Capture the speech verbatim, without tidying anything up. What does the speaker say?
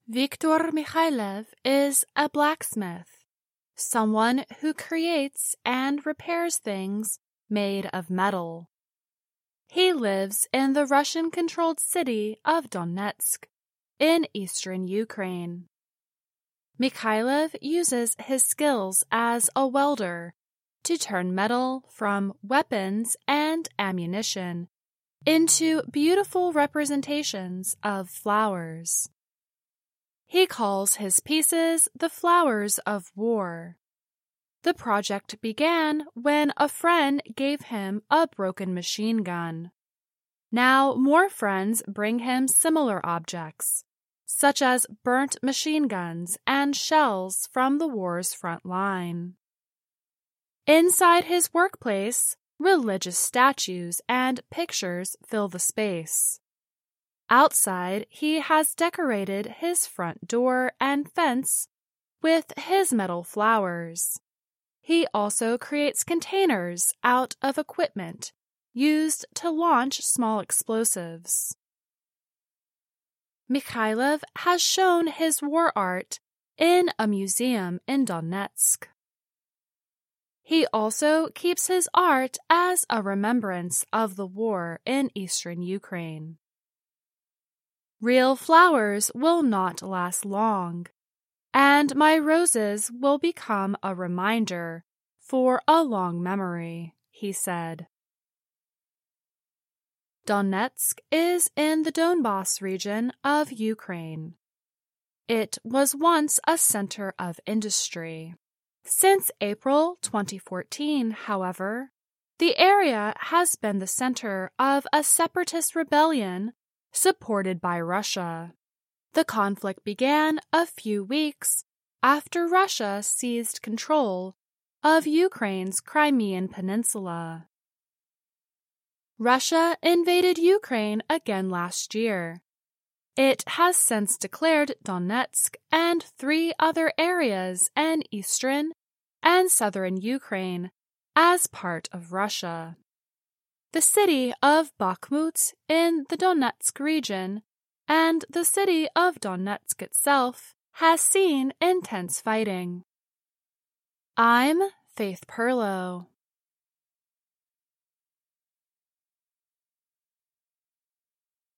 Viktor Mikhailov is a blacksmith, someone who creates and repairs things made of metal. He lives in the Russian-controlled city of Donetsk in eastern Ukraine. Mikhailov uses his skills as a welder to turn metal from weapons and ammunition into beautiful representations of flowers. He calls his pieces the flowers of war. The project began when a friend gave him a broken machine gun. Now more friends bring him similar objects, such as burnt machine guns and shells from the war's front line. Inside his workplace, religious statues and pictures fill the space. Outside, he has decorated his front door and fence with his metal flowers. He also creates containers out of equipment used to launch small explosives. Mikhailov has shown his war art in a museum in Donetsk. He also keeps his art as a remembrance of the war in eastern Ukraine. Real flowers will not last long, and my roses will become a reminder for a long memory, he said. Donetsk is in the Donbas region of Ukraine. It was once a center of industry. Since April twenty fourteen, however, the area has been the center of a separatist rebellion supported by Russia. The conflict began a few weeks after Russia seized control of Ukraine's Crimean Peninsula. Russia invaded Ukraine again last year. It has since declared Donetsk and three other areas in eastern and southern Ukraine as part of Russia. The city of Bakhmut in the Donetsk region and the city of Donetsk itself has seen intense fighting. I'm Faith Perlow.